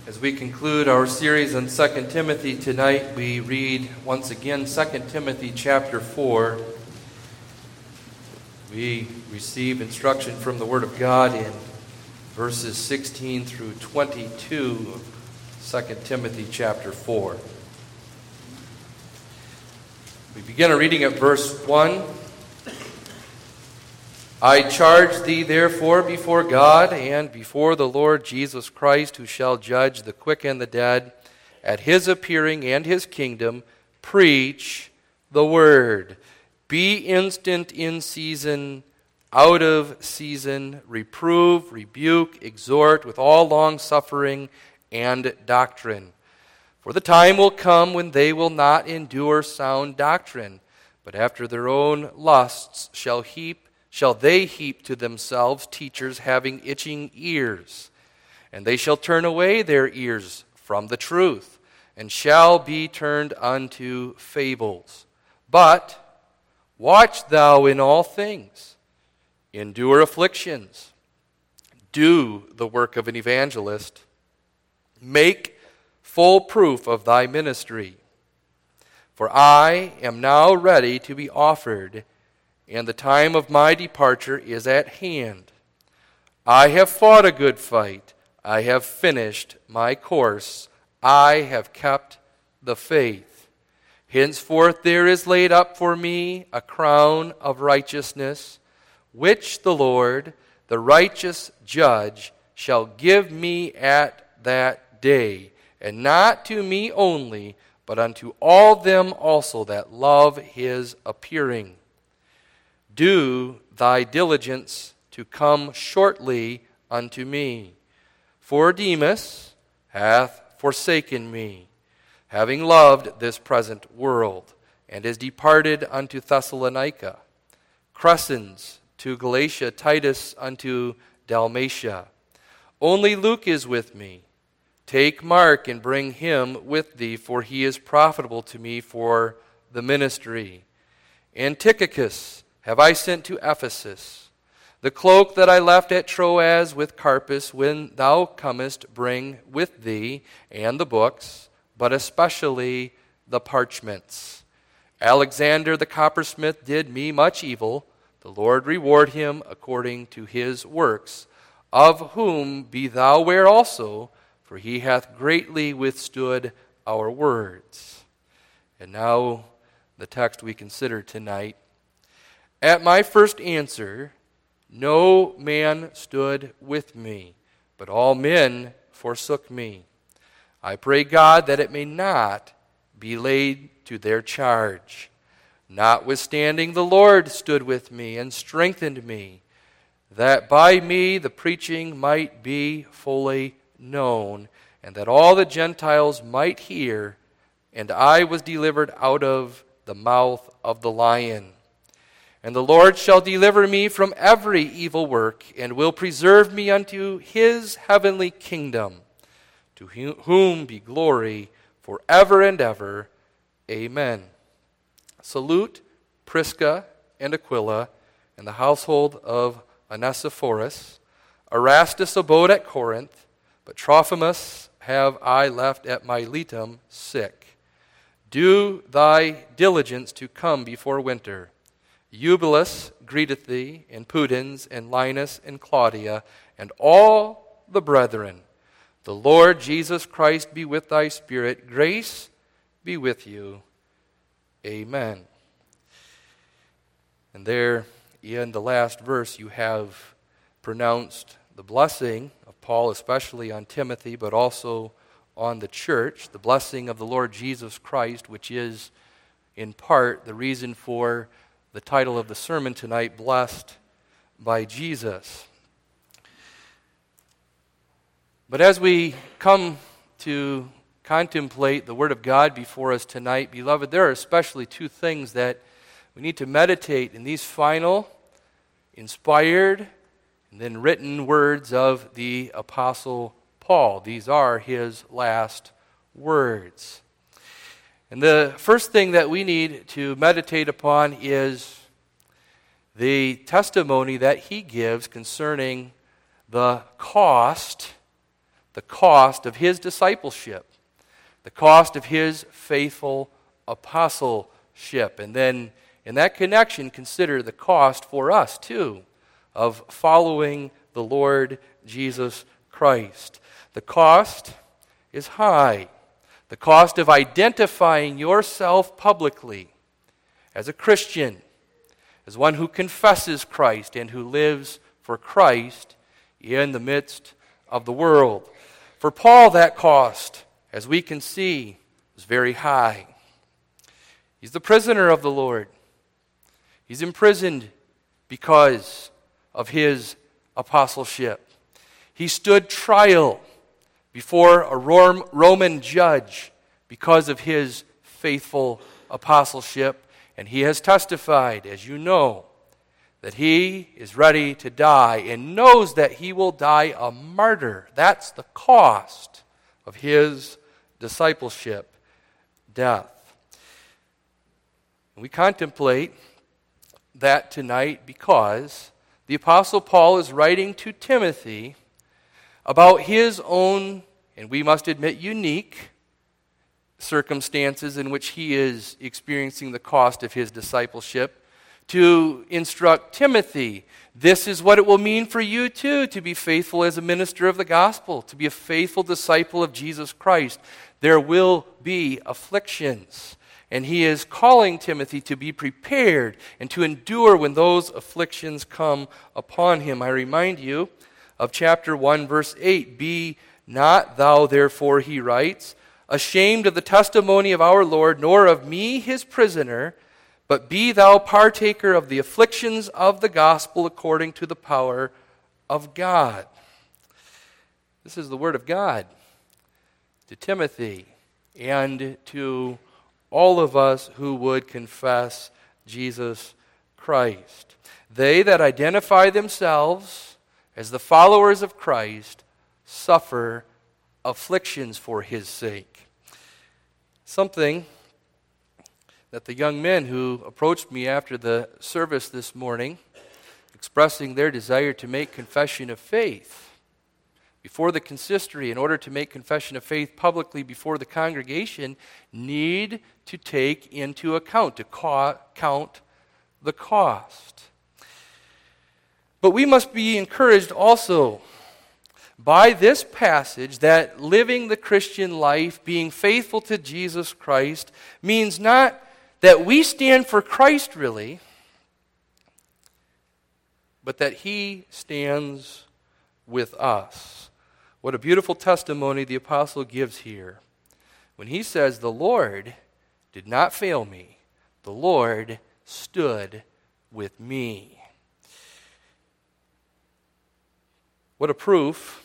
As we conclude our series on 2 Timothy tonight, we read once again 2 Timothy chapter 4. We receive instruction from the Word of God in verses 16 through 22 of 2 Timothy chapter 4. We begin our reading at verse 1. I charge thee therefore before God and before the Lord Jesus Christ, who shall judge the quick and the dead at his appearing and his kingdom, preach the word. Be instant in season, out of season, reprove, rebuke, exhort with all longsuffering and doctrine. For the time will come when they will not endure sound doctrine, but after their own lusts shall they heap to themselves teachers having itching ears. And they shall turn away their ears from the truth, and shall be turned unto fables. But watch thou in all things, endure afflictions, do the work of an evangelist, make full proof of thy ministry. For I am now ready to be offered, and the time of my departure is at hand. I have fought a good fight. I have finished my course. I have kept the faith. Henceforth there is laid up for me a crown of righteousness, which the Lord, the righteous judge, shall give me at that day, and not to me only, but unto all them also that love his appearing. Do thy diligence to come shortly unto me. For Demas hath forsaken me, having loved this present world, and is departed unto Thessalonica. Crescens to Galatia, Titus unto Dalmatia. Only Luke is with me. Take Mark and bring him with thee, for he is profitable to me for the ministry. And Tychicus have I sent to Ephesus. The cloak that I left at Troas with Carpus, when thou comest, bring with thee, and the books, but especially the parchments. Alexander the coppersmith did me much evil. The Lord reward him according to his works, of whom be thou ware also, for he hath greatly withstood our words. And now the text we consider tonight. At my first answer, no man stood with me, but all men forsook me. I pray God that it may not be laid to their charge. Notwithstanding, the Lord stood with me and strengthened me, that by me the preaching might be fully known, and that all the Gentiles might hear, and I was delivered out of the mouth of the lion. And the Lord shall deliver me from every evil work, and will preserve me unto his heavenly kingdom, to whom be glory forever and ever. Amen. Salute Prisca and Aquila, and the household of Onesiphorus. Erastus abode at Corinth, but Trophimus have I left at Miletum sick. Do thy diligence to come before winter. Eubulus greeteth thee, and Pudens, and Linus, and Claudia, and all the brethren. The Lord Jesus Christ be with thy spirit. Grace be with you. Amen. And there, in the last verse, you have pronounced the blessing of Paul, especially on Timothy, but also on the church, the blessing of the Lord Jesus Christ, which is in part the reason for the title of the sermon tonight, Blessed by Jesus. But as we come to contemplate the Word of God before us tonight, beloved, there are especially two things that we need to meditate in these final, inspired, and then written words of the Apostle Paul. These are his last words. And the first thing that we need to meditate upon is the testimony that he gives concerning the cost the cost of his discipleship, the cost of his faithful apostleship. And then in that connection, consider the cost for us too of following the Lord Jesus Christ. The cost is high. The cost of identifying yourself publicly as a Christian, as one who confesses Christ and who lives for Christ in the midst of the world. For Paul, that cost, as we can see, is very high. He's the prisoner of the Lord. He's imprisoned because of his apostleship. He stood trial before a Roman judge because of his faithful apostleship. And he has testified, as you know, that he is ready to die and knows that he will die a martyr. That's the cost of his discipleship, death. We contemplate that tonight because the Apostle Paul is writing to Timothy about his own, and we must admit, unique circumstances in which he is experiencing the cost of his discipleship, to instruct Timothy, this is what it will mean for you too, to be faithful as a minister of the gospel, to be a faithful disciple of Jesus Christ. There will be afflictions. And he is calling Timothy to be prepared and to endure when those afflictions come upon him. I remind you of chapter 1, verse 8. Be not thou therefore, he writes, ashamed of the testimony of our Lord, nor of me his prisoner, but be thou partaker of the afflictions of the gospel according to the power of God. This is the word of God to Timothy and to all of us who would confess Jesus Christ. They that identify themselves as the followers of Christ suffer afflictions for his sake. Something that the young men who approached me after the service this morning, expressing their desire to make confession of faith before the consistory in order to make confession of faith publicly before the congregation, need to take into account, to count the cost. But we must be encouraged also by this passage that living the Christian life, being faithful to Jesus Christ, means not that we stand for Christ really, but that he stands with us. What a beautiful testimony the apostle gives here when he says, the Lord did not fail me. The Lord stood with me. What a proof,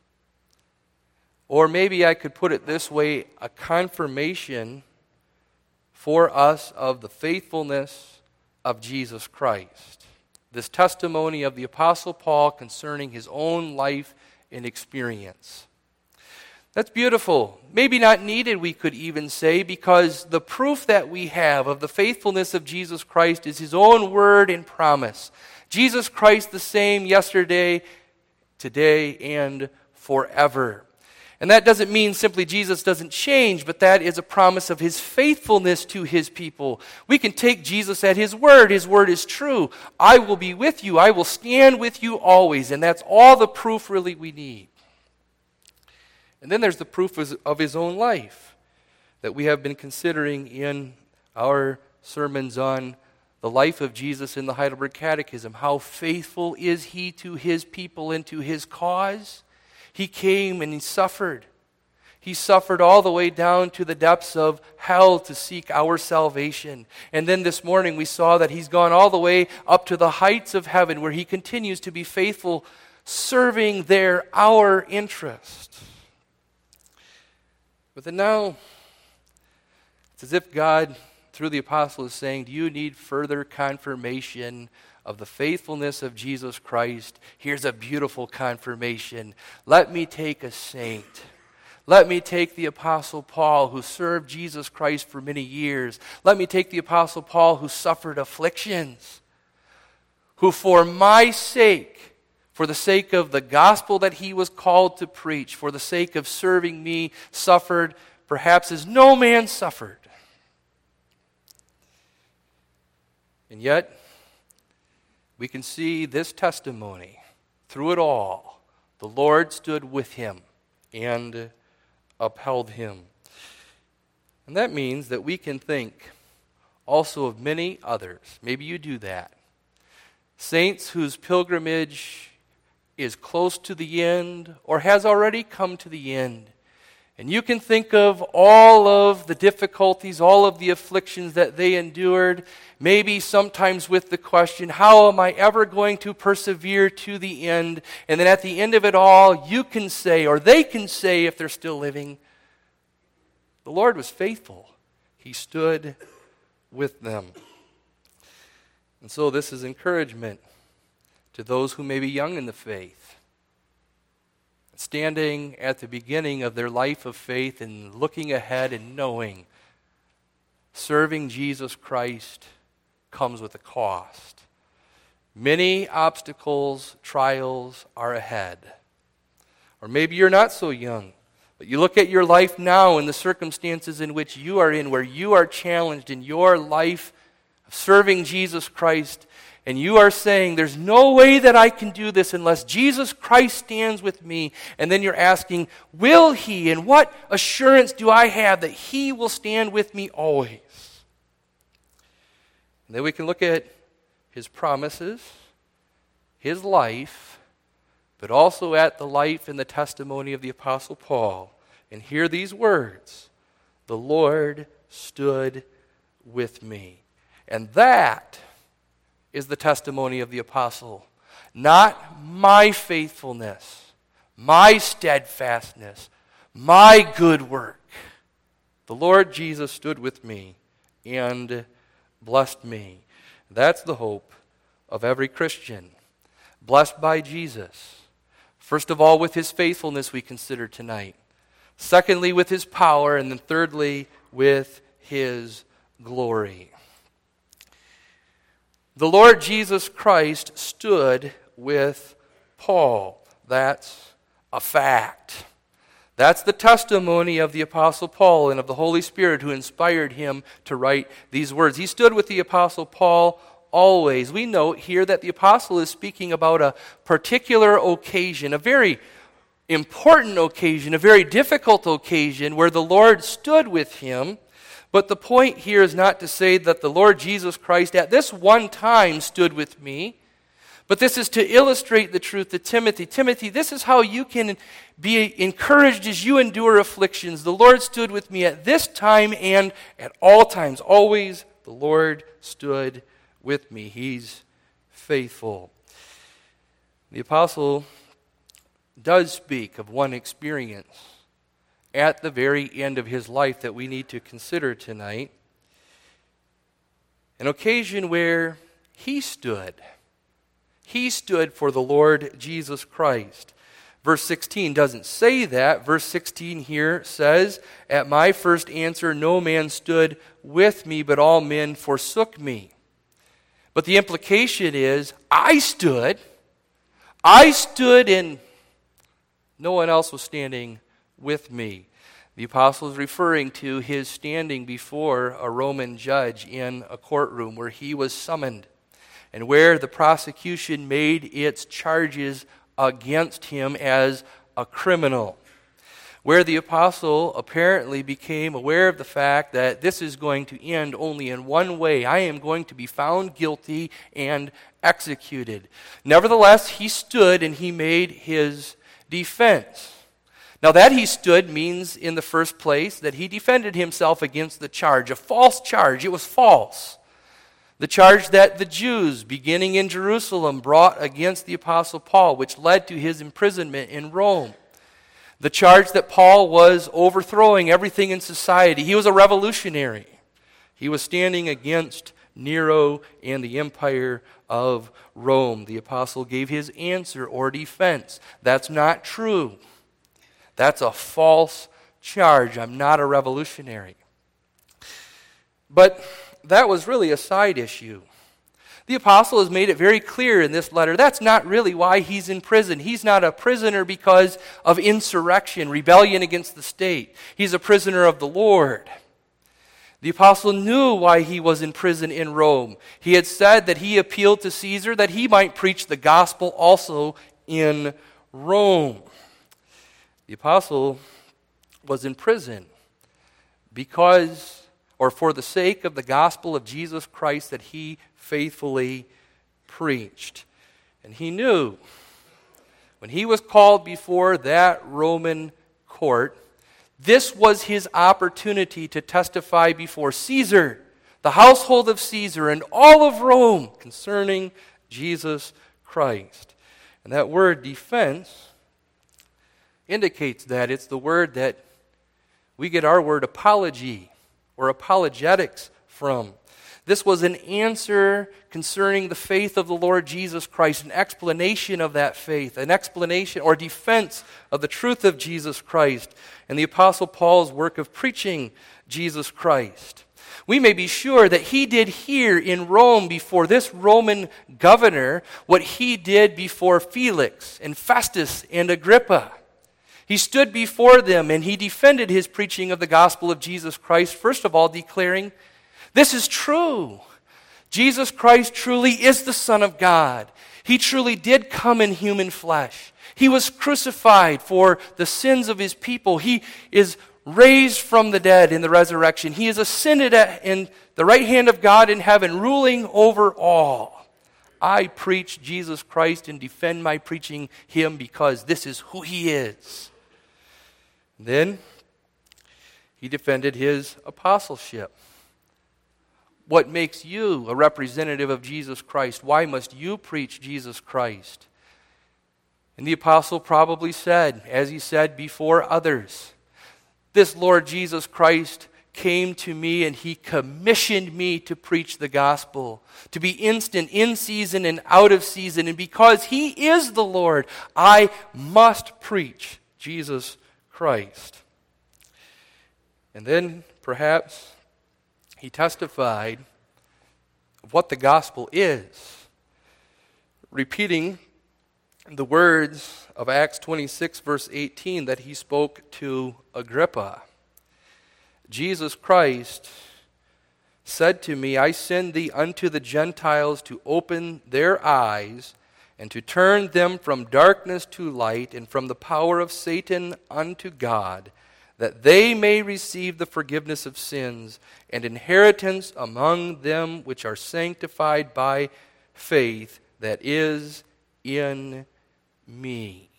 or maybe I could put it this way, a confirmation for us of the faithfulness of Jesus Christ. This testimony of the Apostle Paul concerning his own life and experience. That's beautiful. Maybe not needed, we could even say, because the proof that we have of the faithfulness of Jesus Christ is his own word and promise. Jesus Christ the same yesterday, today, and forever. And that doesn't mean simply Jesus doesn't change, but that is a promise of his faithfulness to his people. We can take Jesus at his word. His word is true. I will be with you. I will stand with you always. And that's all the proof really we need. And then there's the proof of his own life that we have been considering in our sermons on the life of Jesus in the Heidelberg Catechism. How faithful is he to his people and to his cause? He came and he suffered. He suffered all the way down to the depths of hell to seek our salvation. And then this morning we saw that he's gone all the way up to the heights of heaven where he continues to be faithful, serving there our interest. But then now, it's as if God, through the apostle, is saying, do you need further confirmation of the faithfulness of Jesus Christ? Here's a beautiful confirmation. Let me take a saint. Let me take the Apostle Paul, who served Jesus Christ for many years. Let me take the Apostle Paul, who suffered afflictions, who for my sake, for the sake of the gospel that he was called to preach, for the sake of serving me, suffered perhaps as no man suffered. And yet, we can see this testimony. Through it all, the Lord stood with him and upheld him. And that means that we can think also of many others. Maybe you do that. Saints whose pilgrimage is close to the end or has already come to the end. And you can think of all of the difficulties, all of the afflictions that they endured, maybe sometimes with the question, how am I ever going to persevere to the end? And then at the end of it all, you can say, or they can say if they're still living, the Lord was faithful. He stood with them. And so this is encouragement to those who may be young in the faith, standing at the beginning of their life of faith and looking ahead and knowing serving Jesus Christ comes with a cost. Many obstacles, trials are ahead. Or maybe you're not so young, but you look at your life now and the circumstances in which you are in, where you are challenged in your life of serving Jesus Christ, and you are saying, there's no way that I can do this unless Jesus Christ stands with me. And then you're asking, will he? And what assurance do I have that he will stand with me always? And then we can look at his promises, his life, but also at the life and the testimony of the Apostle Paul. And hear these words, the Lord stood with me. And that is the testimony of the apostle. Not my faithfulness, my steadfastness, my good work. The Lord Jesus stood with me and blessed me. That's the hope of every Christian. Blessed by Jesus. First of all, with his faithfulness we consider tonight. Secondly, with his power. And then thirdly, with his glory. The Lord Jesus Christ stood with Paul. That's a fact. That's the testimony of the Apostle Paul and of the Holy Spirit who inspired him to write these words. He stood with the Apostle Paul always. We note here that the Apostle is speaking about a particular occasion, a very important occasion, a very difficult occasion where the Lord stood with him. But the point here is not to say that the Lord Jesus Christ at this one time stood with me, but this is to illustrate the truth to Timothy. Timothy, this is how you can be encouraged as you endure afflictions. The Lord stood with me at this time and at all times. Always the Lord stood with me. He's faithful. The apostle does speak of one experience at the very end of his life that we need to consider tonight. An occasion where he stood. He stood for the Lord Jesus Christ. Verse 16 doesn't say that. Verse 16 here says, at my first answer no man stood with me, but all men forsook me. But the implication is, I stood and no one else was standing with me. The apostle is referring to his standing before a Roman judge in a courtroom where he was summoned and where the prosecution made its charges against him as a criminal. Where the apostle apparently became aware of the fact that this is going to end only in one way. I am going to be found guilty and executed. Nevertheless, he stood and he made his defense. Now that he stood means in the first place that he defended himself against the charge, a false charge. It was false. The charge that the Jews, beginning in Jerusalem, brought against the Apostle Paul, which led to his imprisonment in Rome. The charge that Paul was overthrowing everything in society. He was a revolutionary. He was standing against Nero and the empire of Rome. The apostle gave his answer or defense. That's not true. That's a false charge. I'm not a revolutionary. But that was really a side issue. The apostle has made it very clear in this letter that's not really why he's in prison. He's not a prisoner because of insurrection, rebellion against the state. He's a prisoner of the Lord. The apostle knew why he was in prison in Rome. He had said that he appealed to Caesar that he might preach the gospel also in Rome. The apostle was in prison because, or for the sake of the gospel of Jesus Christ that he faithfully preached. And he knew when he was called before that Roman court, this was his opportunity to testify before Caesar, the household of Caesar, and all of Rome concerning Jesus Christ. And that word defense indicates that. It's the word that we get our word apology or apologetics from. This was an answer concerning the faith of the Lord Jesus Christ, an explanation of that faith, an explanation or defense of the truth of Jesus Christ, and the Apostle Paul's work of preaching Jesus Christ. We may be sure that he did here in Rome before this Roman governor what he did before Felix and Festus and Agrippa. He stood before them and he defended his preaching of the gospel of Jesus Christ, first of all declaring, this is true. Jesus Christ truly is the Son of God. He truly did come in human flesh. He was crucified for the sins of his people. He is raised from the dead in the resurrection. He is ascended in the right hand of God in heaven, ruling over all. I preach Jesus Christ and defend my preaching him because this is who he is. Then he defended his apostleship. What makes you a representative of Jesus Christ? Why must you preach Jesus Christ? And the apostle probably said, as he said before others, this Lord Jesus Christ came to me and he commissioned me to preach the gospel, to be instant in season and out of season. And because he is the Lord, I must preach Jesus Christ. And then perhaps he testified of what the gospel is, repeating the words of Acts 26, verse 18, that he spoke to Agrippa. Jesus Christ said to me, I send thee unto the Gentiles to open their eyes and to turn them from darkness to light and from the power of Satan unto God, that they may receive the forgiveness of sins and inheritance among them which are sanctified by faith that is in me.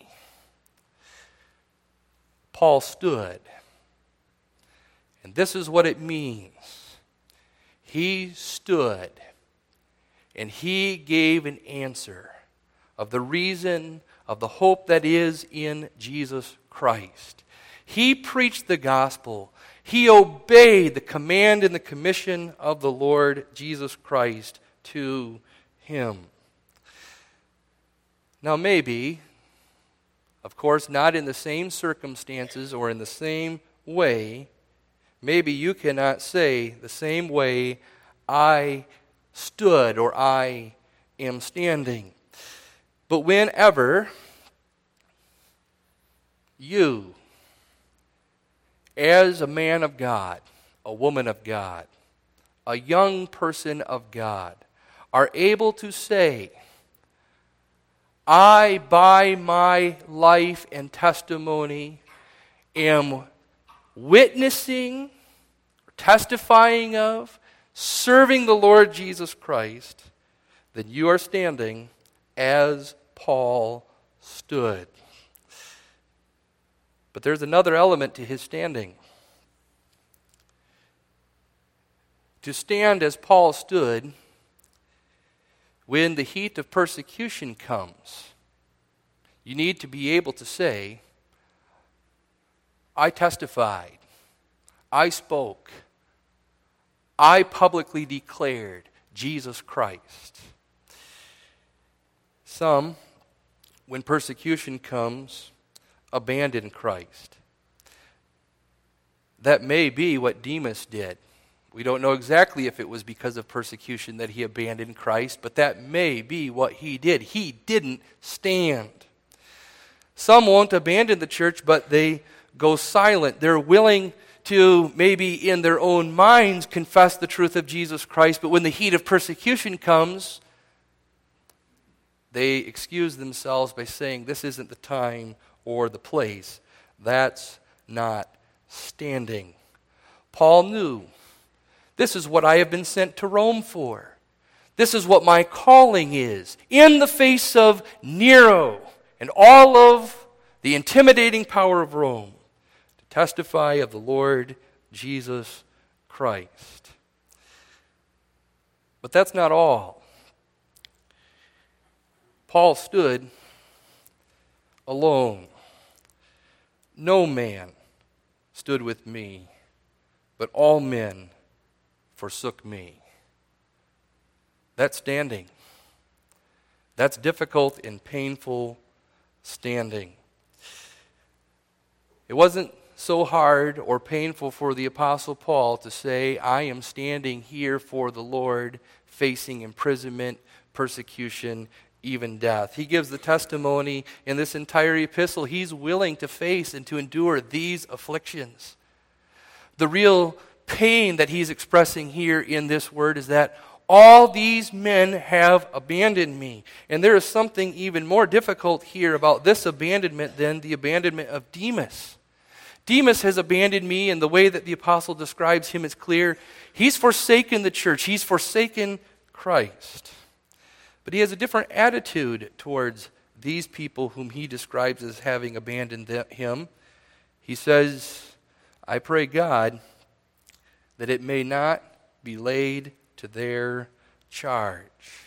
Paul stood, and this is what it means. He stood, and he gave an answer of the reason of the hope that is in Jesus Christ. He preached the gospel. He obeyed the command and the commission of the Lord Jesus Christ to him. Now maybe, of course, not in the same circumstances or in the same way, maybe you cannot say the same way I stood or I am standing. But whenever you, as a man of God, a woman of God, a young person of God, are able to say, I, by my life and testimony, am witnessing, testifying of, serving the Lord Jesus Christ, then you are standing as Paul stood. But there's another element to his standing. To stand as Paul stood when the heat of persecution comes, you need to be able to say, I testified, I spoke, I publicly declared Jesus Christ. Some, when persecution comes, abandon Christ. That may be what Demas did. We don't know exactly if it was because of persecution that he abandoned Christ, but that may be what he did. He didn't stand. Some won't abandon the church, but they go silent. They're willing to maybe in their own minds confess the truth of Jesus Christ, but when the heat of persecution comes, they excuse themselves by saying, this isn't the time or the place. That's not standing. Paul knew, this is what I have been sent to Rome for. This is what my calling is. In the face of Nero and all of the intimidating power of Rome, to testify of the Lord Jesus Christ. But that's not all. Paul stood alone. No man stood with me, but all men forsook me. That's standing. That's difficult and painful standing. It wasn't so hard or painful for the Apostle Paul to say, I am standing here for the Lord, facing imprisonment, persecution, even death. He gives the testimony in this entire epistle. He's willing to face and to endure these afflictions. The real pain that he's expressing here in this word is that all these men have abandoned me. And there is something even more difficult here about this abandonment than the abandonment of Demas. Demas has abandoned me, and the way that the apostle describes him is clear. He's forsaken the church. He's forsaken Christ. But he has a different attitude towards these people whom he describes as having abandoned him. He says, I pray God that it may not be laid to their charge.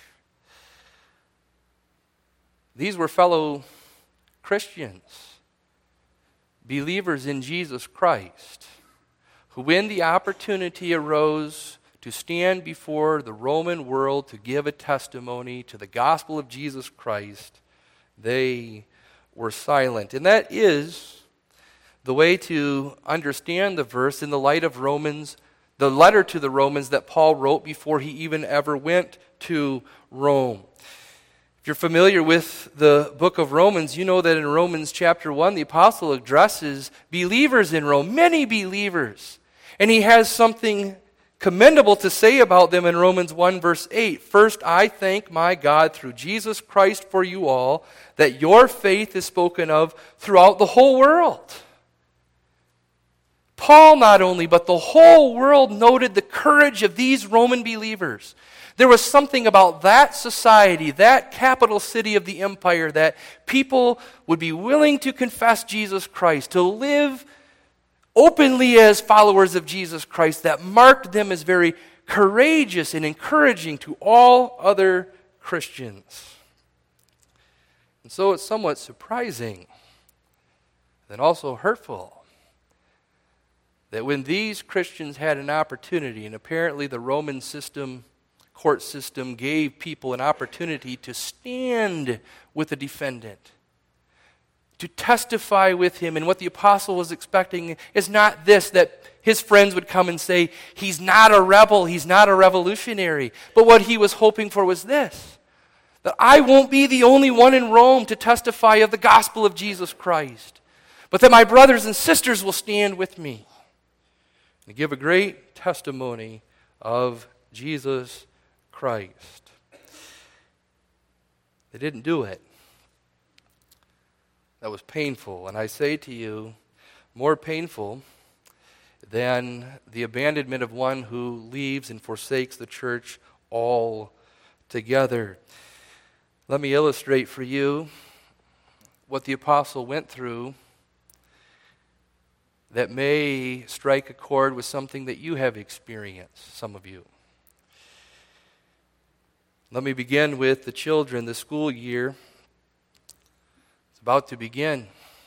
These were fellow Christians, believers in Jesus Christ, who when the opportunity arose to stand before the Roman world to give a testimony to the gospel of Jesus Christ, they were silent. And that is the way to understand the verse in the light of Romans, the letter to the Romans that Paul wrote before he even ever went to Rome. If you're familiar with the book of Romans, you know that in Romans chapter 1, the apostle addresses believers in Rome, many believers. And he has something commendable to say about them in Romans 1 verse 8. First, I thank my God through Jesus Christ for you all, that your faith is spoken of throughout the whole world. Paul not only, but the whole world noted the courage of these Roman believers. There was something about that society, that capital city of the empire, that people would be willing to confess Jesus Christ, to live openly as followers of Jesus Christ, that marked them as very courageous and encouraging to all other Christians. And so it's somewhat surprising and also hurtful that when these Christians had an opportunity, and apparently the Roman court system gave people an opportunity to stand with the defendant, to testify with him. And what the apostle was expecting is not this, that his friends would come and say, he's not a rebel, he's not a revolutionary. But what he was hoping for was this, that I won't be the only one in Rome to testify of the gospel of Jesus Christ, but that my brothers and sisters will stand with me and give a great testimony of Jesus Christ. They didn't do it. That was painful. And I say to you, more painful than the abandonment of one who leaves and forsakes the church altogether. Let me illustrate for you what the apostle went through that may strike a chord with something that you have experienced, some of you. Let me begin with the children. The school year is about to begin.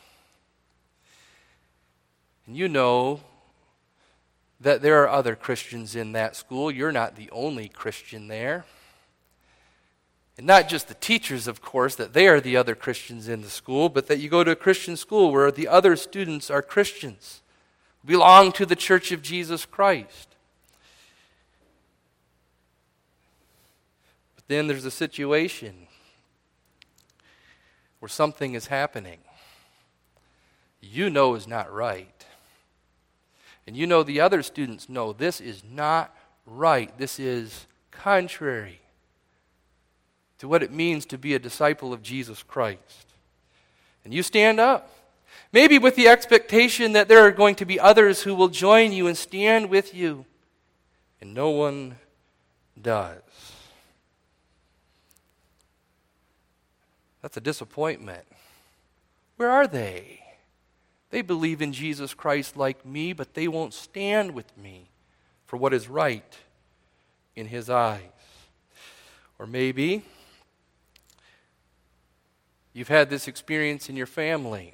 And you know that there are other Christians in that school. You're not the only Christian there. And not just the teachers, of course, that they are the other Christians in the school, but that you go to a Christian school where the other students are Christians, belong to the Church of Jesus Christ. But then there's a situation where something is happening you know is not right. And you know the other students know this is not right. This is contrary to what it means to be a disciple of Jesus Christ. And you stand up. Maybe with the expectation that there are going to be others who will join you and stand with you. And no one does. That's a disappointment. Where are they? They believe in Jesus Christ like me, but they won't stand with me for what is right in His eyes. Or maybe you've had this experience in your family.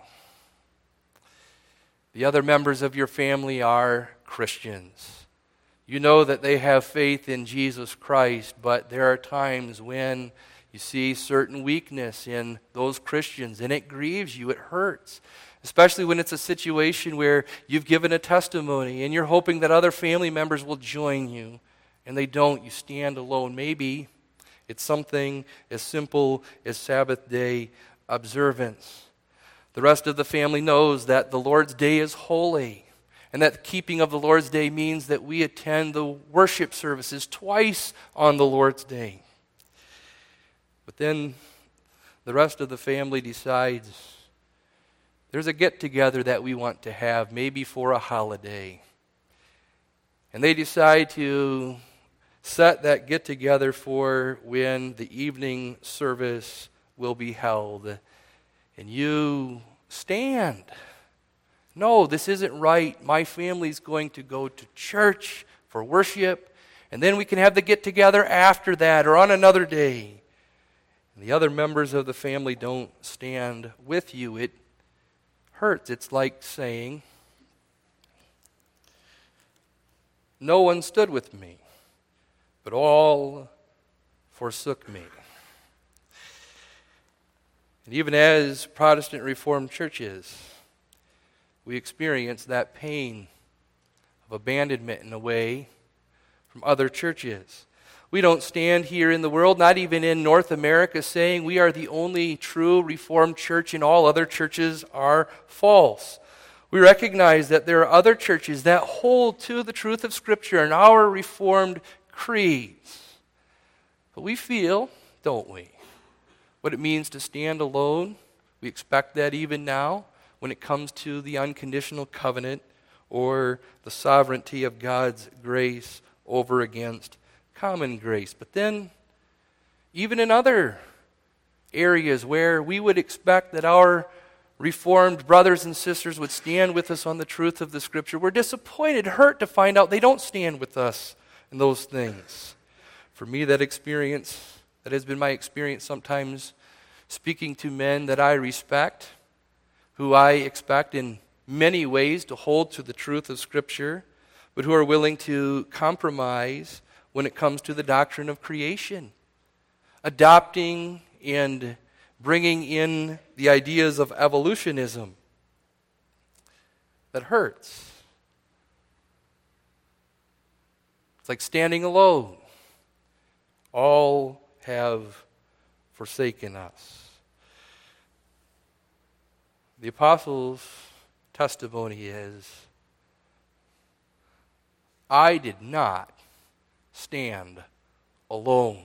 The other members of your family are Christians. You know that they have faith in Jesus Christ, but there are times when you see certain weakness in those Christians, and it grieves you, it hurts. Especially when it's a situation where you've given a testimony and you're hoping that other family members will join you, and they don't. You stand alone. Maybe it's something as simple as Sabbath day observance. The rest of the family knows that the Lord's Day is holy, and that the keeping of the Lord's Day means that we attend the worship services twice on the Lord's Day. But then the rest of the family decides there's a get-together that we want to have, maybe for a holiday. And they decide to set that get-together for when the evening service will be held. And you stand. No, this isn't right. My family's going to go to church for worship, and then we can have the get-together after that or on another day. And the other members of the family don't stand with you. It hurts. It's like saying, no one stood with me, but all forsook me. And even as Protestant Reformed churches, we experience that pain of abandonment in a way from other churches. We don't stand here in the world, not even in North America, saying we are the only true Reformed church and all other churches are false. We recognize that there are other churches that hold to the truth of Scripture and our Reformed creeds. But we feel, don't we, what it means to stand alone. We expect that even now when it comes to the unconditional covenant or the sovereignty of God's grace over against common grace. But then, even in other areas where we would expect that our Reformed brothers and sisters would stand with us on the truth of the Scripture, we're disappointed, hurt to find out they don't stand with us in those things. For me, that has been my experience sometimes speaking to men that I respect, who I expect in many ways to hold to the truth of Scripture, but who are willing to compromise when it comes to the doctrine of creation, adopting and bringing in the ideas of evolutionism. That hurts. It's like standing alone. All have forsaken us. The apostles' testimony is, I did not stand alone.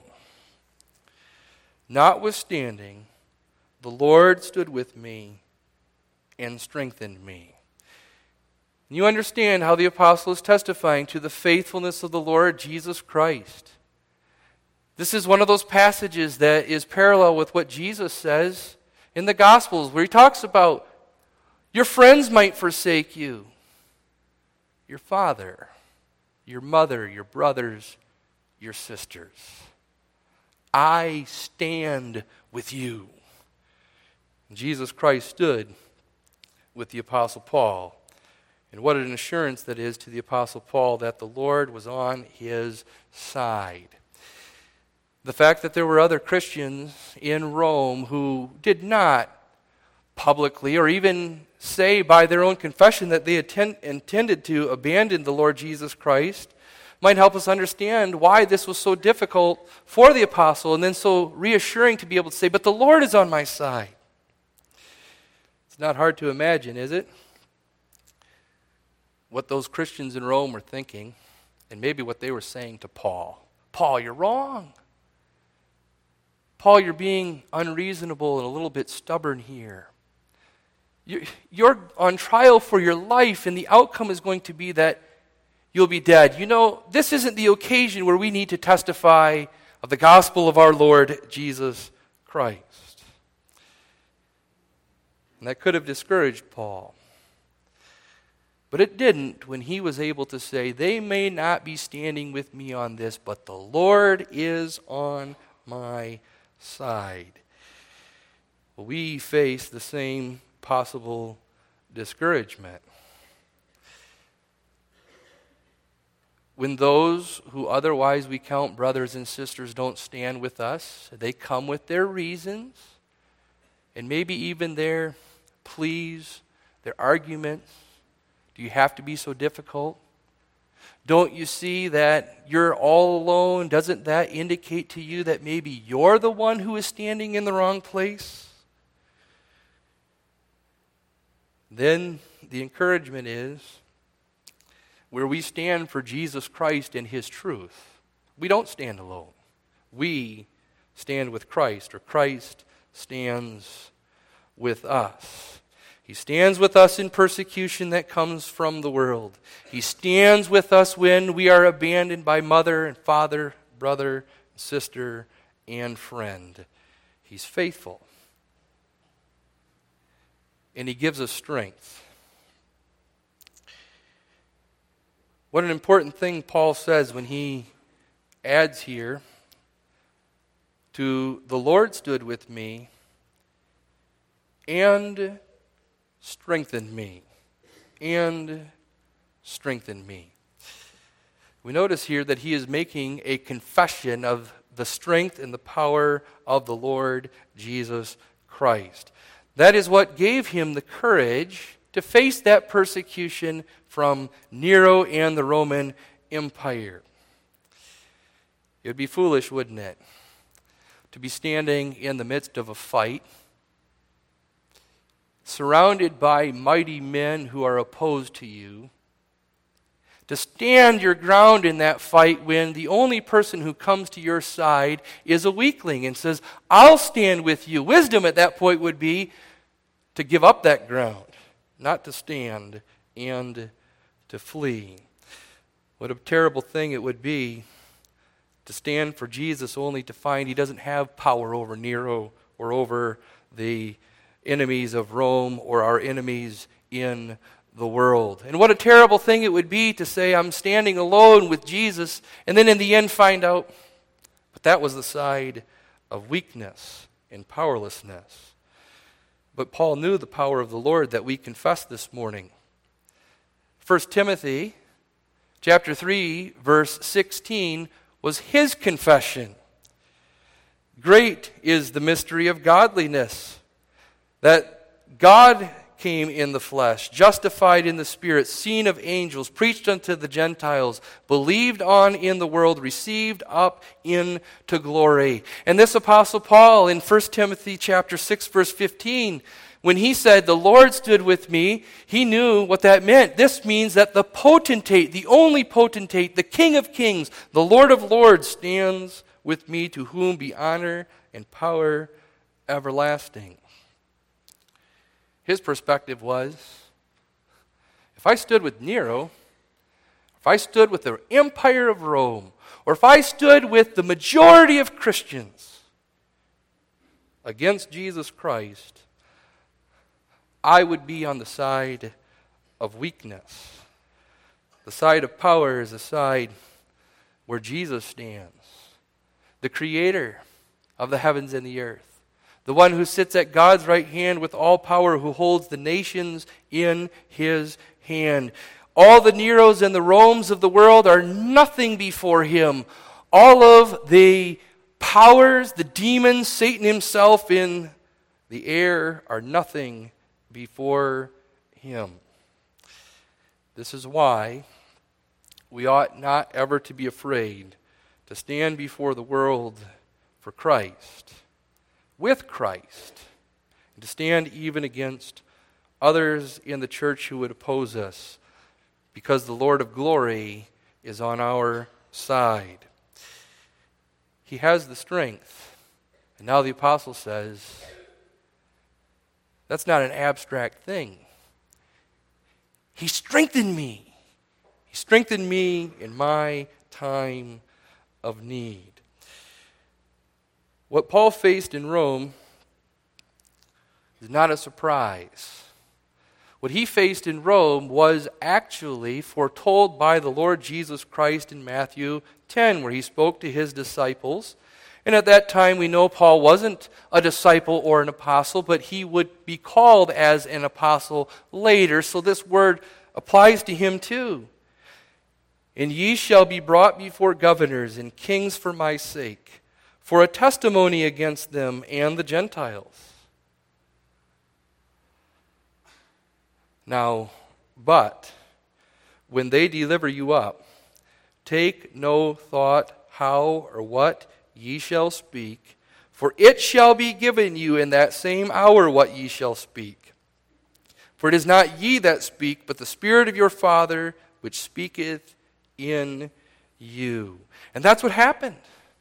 Notwithstanding, the Lord stood with me and strengthened me. And you understand how the apostle is testifying to the faithfulness of the Lord Jesus Christ. This is one of those passages that is parallel with what Jesus says in the Gospels, where he talks about your friends might forsake you, your father, your mother, your brothers, your sisters. I stand with you. Jesus Christ stood with the Apostle Paul. And what an assurance that is to the Apostle Paul that the Lord was on his side. The fact that there were other Christians in Rome who did not publicly or even say by their own confession that they intended to abandon the Lord Jesus Christ, Might help us understand why this was so difficult for the apostle and then so reassuring to be able to say, but the Lord is on my side. It's not hard to imagine, is it? What those Christians in Rome were thinking, and maybe what they were saying to Paul. Paul, you're wrong. Paul, you're being unreasonable and a little bit stubborn here. You're on trial for your life, and the outcome is going to be that you'll be dead. You know, this isn't the occasion where we need to testify of the gospel of our Lord Jesus Christ. And that could have discouraged Paul. But it didn't when he was able to say, they may not be standing with me on this, but the Lord is on my side. Well, we face the same possible discouragement. When those who otherwise we count brothers and sisters don't stand with us, they come with their reasons, and maybe even their pleas, their arguments. Do you have to be so difficult? Don't you see that you're all alone? Doesn't that indicate to you that maybe you're the one who is standing in the wrong place? Then the encouragement is, where we stand for Jesus Christ and His truth, we don't stand alone. We stand with Christ, or Christ stands with us. He stands with us in persecution that comes from the world. He stands with us when we are abandoned by mother and father, brother, sister, and friend. He's faithful. And He gives us strength. What an important thing Paul says when he adds here, to the Lord stood with me and strengthened me. And strengthened me. We notice here that he is making a confession of the strength and the power of the Lord Jesus Christ. That is what gave him the courage to face that persecution from Nero and the Roman Empire. It would be foolish, wouldn't it, to be standing in the midst of a fight, surrounded by mighty men who are opposed to you, to stand your ground in that fight when the only person who comes to your side is a weakling and says, I'll stand with you. Wisdom at that point would be to give up that ground, not to stand and to flee. What a terrible thing it would be to stand for Jesus only to find He doesn't have power over Nero or over the enemies of Rome or our enemies in the world. And what a terrible thing it would be to say, I'm standing alone with Jesus, and then in the end find out, but that was the side of weakness and powerlessness. But Paul knew the power of the Lord that we confessed this morning. 1 Timothy chapter 3, verse 16 was his confession. Great is the mystery of godliness, that God came in the flesh, justified in the Spirit, seen of angels, preached unto the Gentiles, believed on in the world, received up into glory. And this Apostle Paul in 1 Timothy chapter 6, verse 15, when he said, the Lord stood with me, he knew what that meant. This means that the potentate, the only potentate, the King of kings, the Lord of lords stands with me, to whom be honor and power everlasting. His perspective was, if I stood with Nero, if I stood with the empire of Rome, or if I stood with the majority of Christians against Jesus Christ, I would be on the side of weakness. The side of power is the side where Jesus stands, the creator of the heavens and the earth, the one who sits at God's right hand with all power, who holds the nations in his hand. All the Neros and the Romes of the world are nothing before him. All of the powers, the demons, Satan himself in the air are nothing before him. This is why we ought not ever to be afraid to stand before the world for Christ, with Christ, and to stand even against others in the church who would oppose us, because the Lord of glory is on our side. He has the strength. And now the apostle says, that's not an abstract thing. He strengthened me. He strengthened me in my time of need. What Paul faced in Rome is not a surprise. What he faced in Rome was actually foretold by the Lord Jesus Christ in Matthew 10, where he spoke to his disciples. And at that time, we know Paul wasn't a disciple or an apostle, but he would be called as an apostle later. So this word applies to him too. And ye shall be brought before governors and kings for my sake, for a testimony against them and the Gentiles. Now, but when they deliver you up, take no thought how or what ye shall speak, for it shall be given you in that same hour what ye shall speak. For it is not ye that speak, but the Spirit of your Father which speaketh in you. And that's what happened.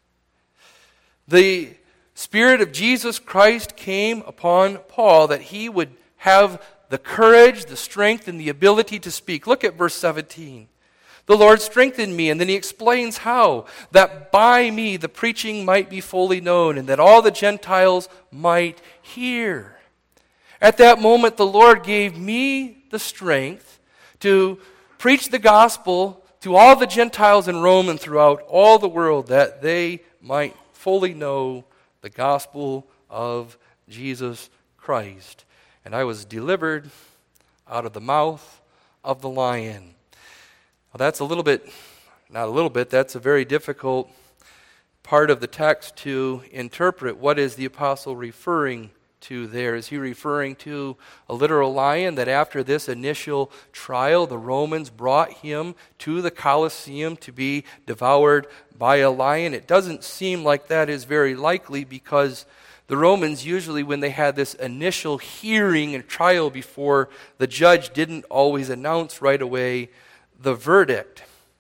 The Spirit of Jesus Christ came upon Paul that he would have the courage, the strength, and the ability to speak. Look at verse 17. The Lord strengthened me, and then he explains how. That by me the preaching might be fully known, and that all the Gentiles might hear. At that moment, the Lord gave me the strength to preach the gospel to all the Gentiles in Rome and throughout all the world, that they might fully know the gospel of Jesus Christ. And I was delivered out of the mouth of the lion. Well, that's that's a very difficult part of the text to interpret. What is the apostle referring to there? Is he referring to a literal lion, that after this initial trial, the Romans brought him to the Colosseum to be devoured by a lion? It doesn't seem like that is very likely, because the Romans usually, when they had this initial hearing and trial before the judge, didn't always announce right away the verdict.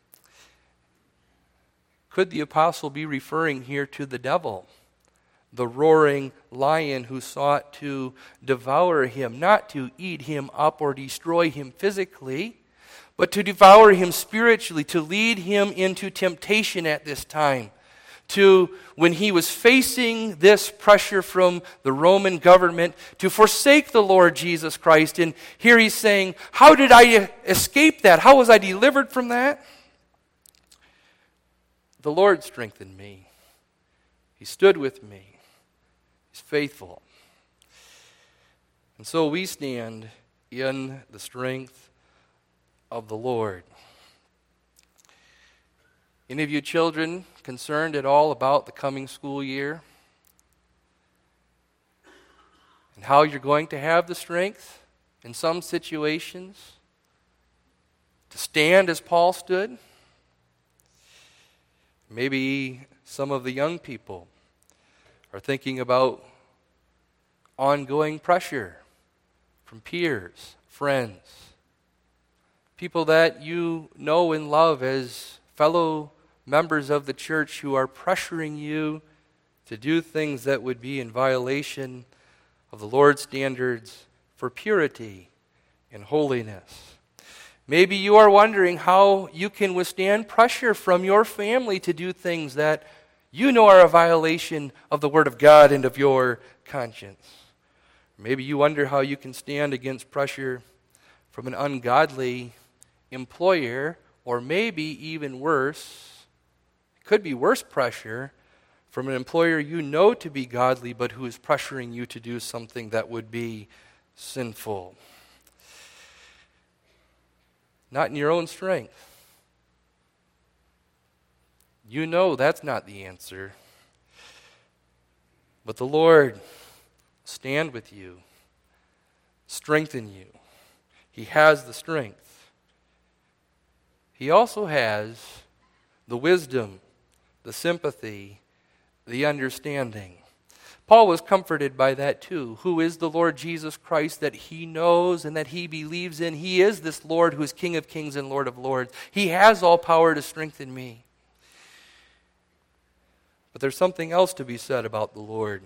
Could the apostle be referring here to the devil, the roaring lion who sought to devour him, not to eat him up or destroy him physically, but to devour him spiritually, to lead him into temptation at this time? To, when he was facing this pressure from the Roman government, to forsake the Lord Jesus Christ. And here he's saying, how did I escape that? How was I delivered from that? The Lord strengthened me. He stood with me. He's faithful. And so we stand in the strength of the Lord. Any of you children concerned at all about the coming school year? And how you're going to have the strength in some situations to stand as Paul stood? Maybe some of the young people are thinking about ongoing pressure from peers, friends, people that you know and love as fellow members of the church who are pressuring you to do things that would be in violation of the Lord's standards for purity and holiness. Maybe you are wondering how you can withstand pressure from your family to do things that you know are a violation of the Word of God and of your conscience. Maybe you wonder how you can stand against pressure from an ungodly employer, or maybe even worse, it could be worse pressure from an employer you know to be godly, but who is pressuring you to do something that would be sinful. Not in your own strength. You know that's not the answer. But the Lord stand with you, strengthen you. He has the strength. He also has the wisdom, the sympathy, the understanding. Paul was comforted by that too. Who is the Lord Jesus Christ that he knows and that he believes in? He is this Lord who is King of kings and Lord of lords. He has all power to strengthen me. But there's something else to be said about the Lord.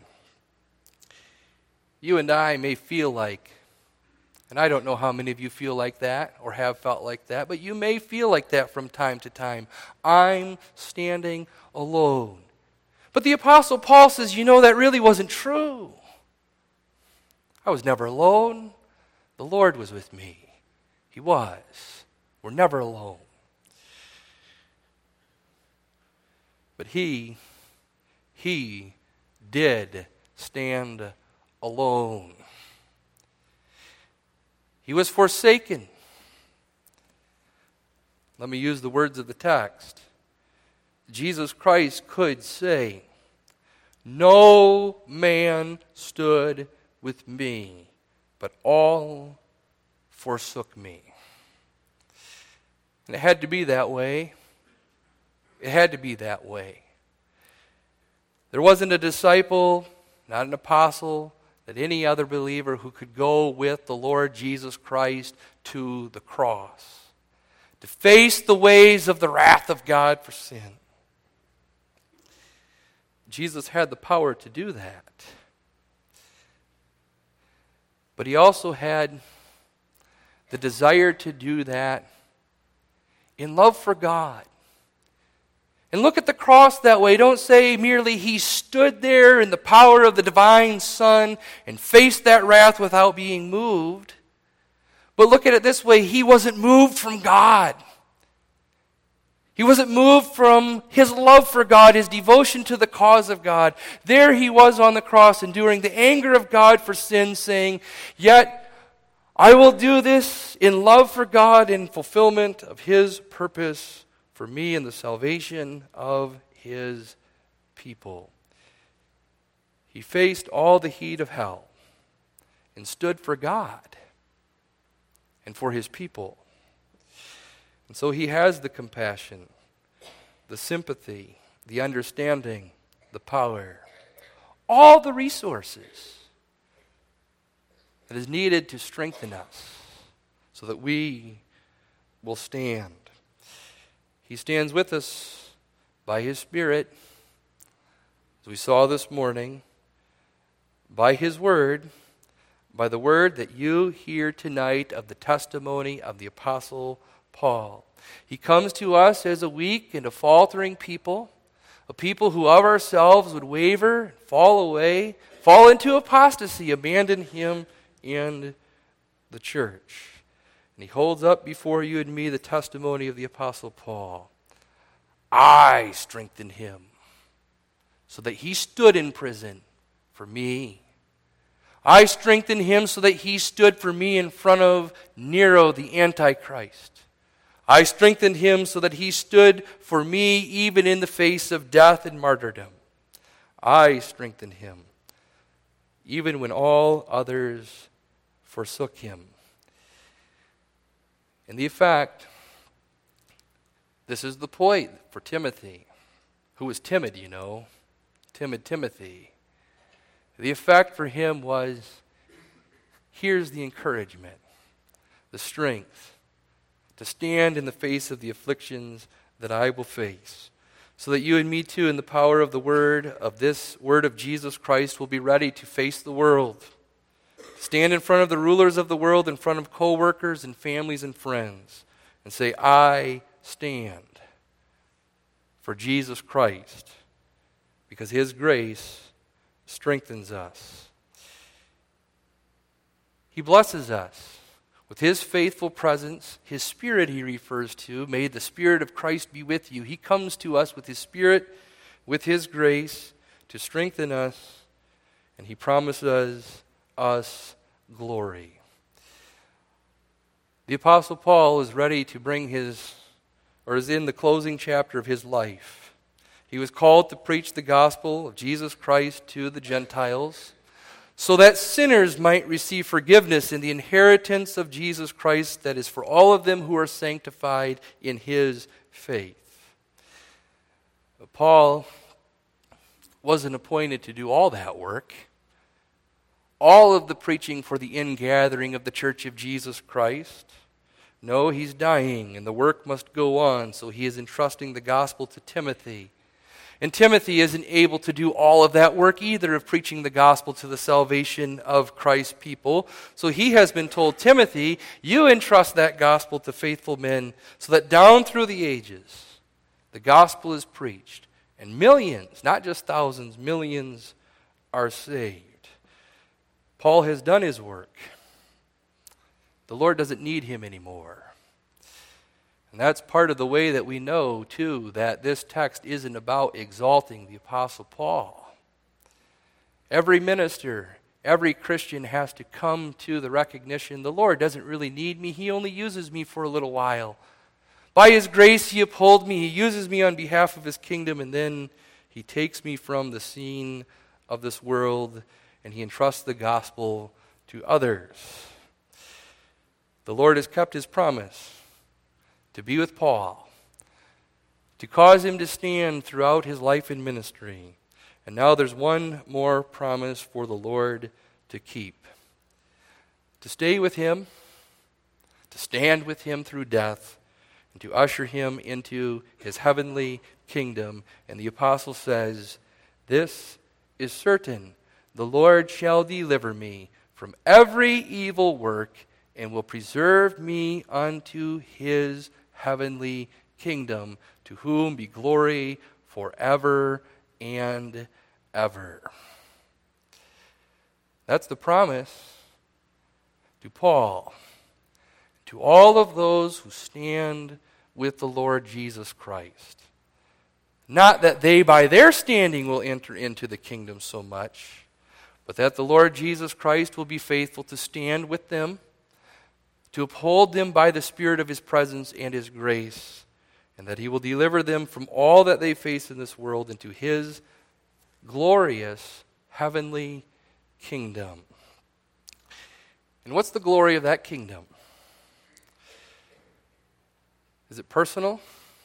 You and I may feel like, and I don't know how many of you feel like that or have felt like that, but you may feel like that from time to time. I'm standing alone. But the Apostle Paul says, that really wasn't true. I was never alone. The Lord was with me. He was. We're never alone. But he did stand alone. He was forsaken. Let me use the words of the text. Jesus Christ could say, "No man stood with me, but all forsook me." And it had to be that way. It had to be that way. There wasn't a disciple, not an apostle, that any other believer who could go with the Lord Jesus Christ to the cross, to face the ways of the wrath of God for sin. Jesus had the power to do that. But he also had the desire to do that in love for God. And look at the cross that way. Don't say merely he stood there in the power of the divine Son and faced that wrath without being moved. But look at it this way. He wasn't moved from God. He wasn't moved from his love for God, his devotion to the cause of God. There he was on the cross, enduring the anger of God for sin, saying, "Yet I will do this in love for God in fulfillment of his purpose for me and the salvation of his people." He faced all the heat of hell and stood for God and for his people. And so he has the compassion, the sympathy, the understanding, the power, all the resources that is needed to strengthen us so that we will stand. He stands with us by his Spirit, as we saw this morning, by his word, by the word that you hear tonight of the testimony of the Apostle Paul. He comes to us as a weak and a faltering people, a people who of ourselves would waver, fall away, fall into apostasy, abandon him and the church. And he holds up before you and me the testimony of the Apostle Paul. I strengthened him so that he stood in prison for me. I strengthened him so that he stood for me in front of Nero, the Antichrist. I strengthened him so that he stood for me even in the face of death and martyrdom. I strengthened him even when all others forsook him. And the effect, this is the point for Timothy, who was timid, timid Timothy. The effect for him was, here's the encouragement, the strength to stand in the face of the afflictions that I will face, so that you and me too, in the power of the word, of this word of Jesus Christ, will be ready to face the world. Stand in front of the rulers of the world, in front of co-workers and families and friends, and say, I stand for Jesus Christ, because his grace strengthens us. He blesses us with his faithful presence, his Spirit he refers to. May the Spirit of Christ be with you. He comes to us with his Spirit, with his grace, to strengthen us, and he promises us glory. The Apostle Paul is ready to bring is in the closing chapter of his life. He was called to preach the gospel of Jesus Christ to the Gentiles. so that sinners might receive forgiveness in the inheritance of Jesus Christ that is for all of them who are sanctified in his faith. But Paul wasn't appointed to do all that work. All of the preaching for the ingathering of the church of Jesus Christ. No, he's dying, and the work must go on, so he is entrusting the gospel to Timothy. And Timothy isn't able to do all of that work either of preaching the gospel to the salvation of Christ's people. So he has been told, Timothy, you entrust that gospel to faithful men so that down through the ages, the gospel is preached. And millions, not just thousands, millions are saved. Paul has done his work. The Lord doesn't need him anymore. And that's part of the way that we know, too, that this text isn't about exalting the Apostle Paul. Every minister, every Christian has to come to the recognition, the Lord doesn't really need me. He only uses me for a little while. By his grace, he upholds me. He uses me on behalf of his kingdom, and then he takes me from the scene of this world, and he entrusts the gospel to others. The Lord has kept his promise to be with Paul, to cause him to stand throughout his life and ministry. And now there's one more promise for the Lord to keep. To stay with him, to stand with him through death, and to usher him into his heavenly kingdom. And the apostle says, this is certain, the Lord shall deliver me from every evil work and will preserve me unto his heavenly kingdom, to whom be glory forever and ever. That's the promise to Paul, to all of those who stand with the Lord Jesus Christ. Not that they by their standing will enter into the kingdom so much, but that the Lord Jesus Christ will be faithful to stand with them, to uphold them by the Spirit of his presence and his grace, and that he will deliver them from all that they face in this world into his glorious heavenly kingdom. And what's the glory of that kingdom? Is it personal?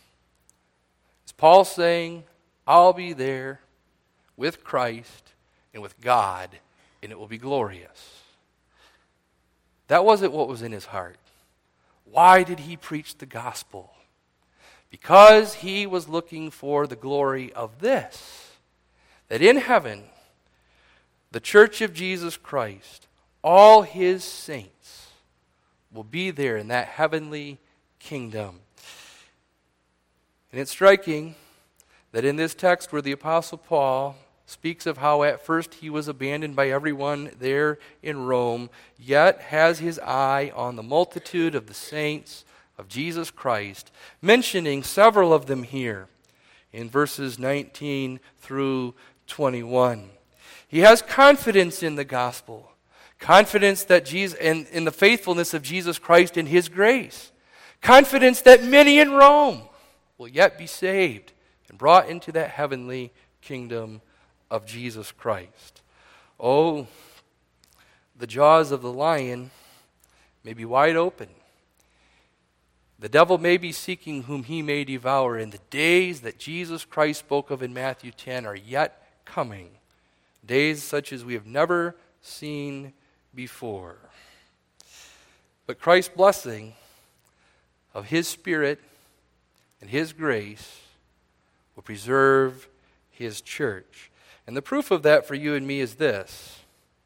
Is Paul saying, I'll be there with Christ and with God, and it will be glorious? That wasn't what was in his heart. Why did he preach the gospel? Because he was looking for the glory of this, that in heaven, the church of Jesus Christ, all his saints, will be there in that heavenly kingdom. And it's striking that in this text where the Apostle Paul speaks of how at first he was abandoned by everyone there in Rome, yet has his eye on the multitude of the saints of Jesus Christ, mentioning several of them here in verses 19 through 21. He has confidence in the gospel, confidence that Jesus and in the faithfulness of Jesus Christ and his grace, confidence that many in Rome will yet be saved and brought into that heavenly kingdom of Jesus Christ. Oh, the jaws of the lion may be wide open. The devil may be seeking whom he may devour, and the days that Jesus Christ spoke of in Matthew 10 are yet coming. Days such as we have never seen before. But Christ's blessing of his Spirit and his grace will preserve his church. And the proof of that for you and me is this.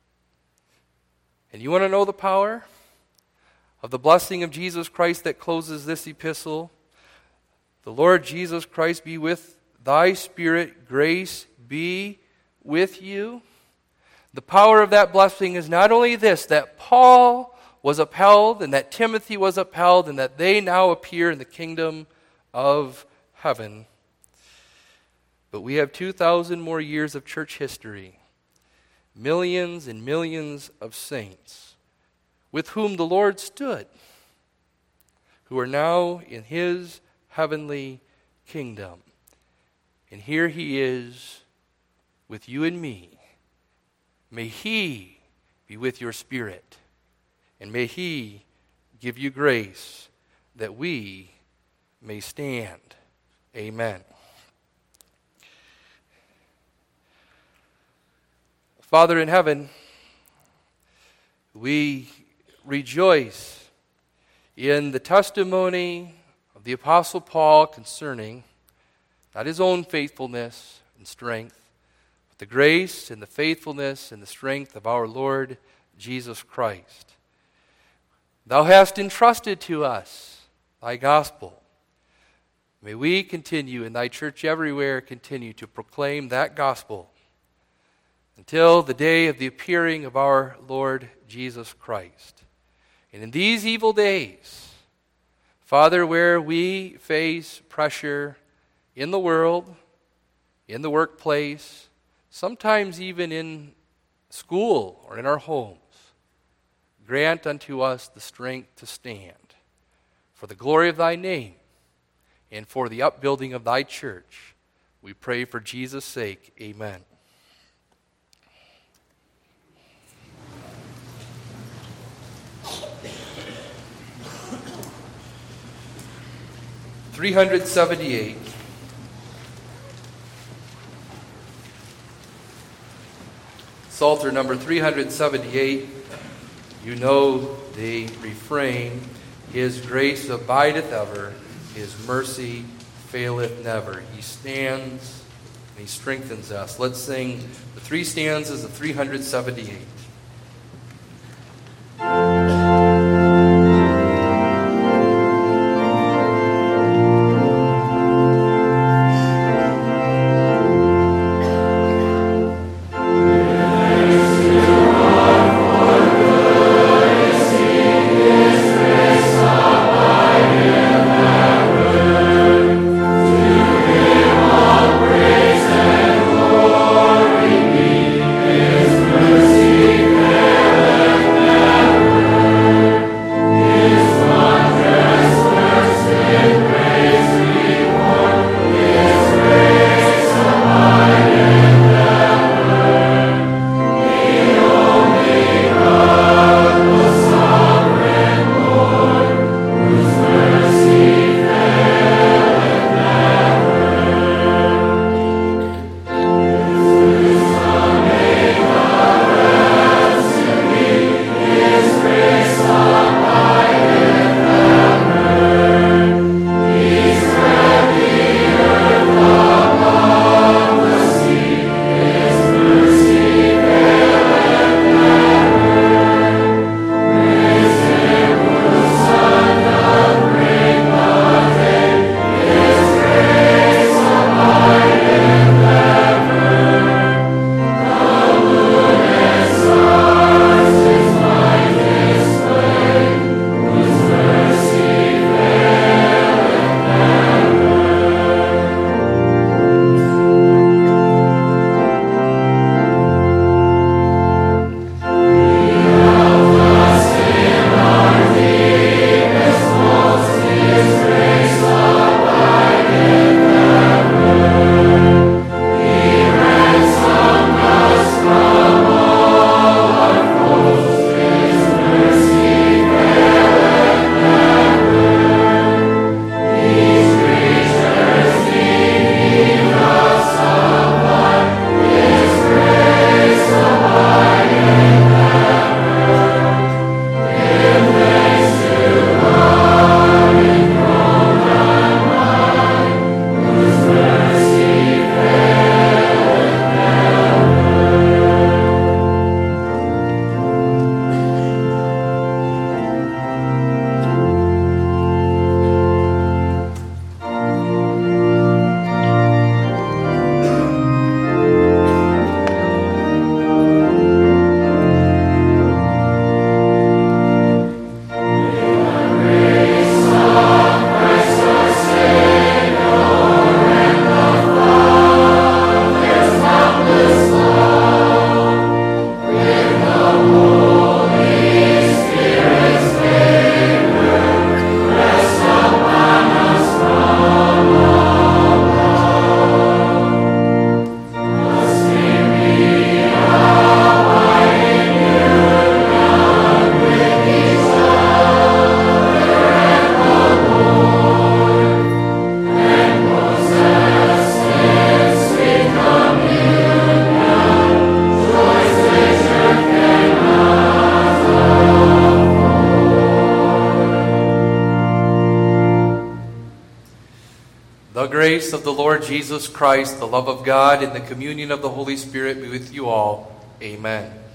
And you want to know the power of the blessing of Jesus Christ that closes this epistle? The Lord Jesus Christ be with thy spirit, grace be with you. The power of that blessing is not only this, that Paul was upheld and that Timothy was upheld and that they now appear in the kingdom of heaven. But we have 2,000 more years of church history, millions and millions of saints with whom the Lord stood, who are now in his heavenly kingdom. And here he is with you and me. May he be with your spirit. And may he give you grace that we may stand. Amen. Father in heaven, we rejoice in the testimony of the Apostle Paul concerning not his own faithfulness and strength, but the grace and the faithfulness and the strength of our Lord Jesus Christ. Thou hast entrusted to us thy gospel. May we continue in thy church everywhere, continue to proclaim that gospel until the day of the appearing of our Lord Jesus Christ. And in these evil days, Father, where we face pressure in the world, in the workplace, sometimes even in school or in our homes, grant unto us the strength to stand for the glory of thy name and for the upbuilding of thy church. We pray for Jesus' sake. Amen. (378). Psalter number 378. You know the refrain, His grace abideth ever, His mercy faileth never. He stands and He strengthens us. Let's sing the three stanzas of 378. Mercy The grace of the Lord Jesus Christ, the love of God, and the communion of the Holy Spirit be with you all. Amen.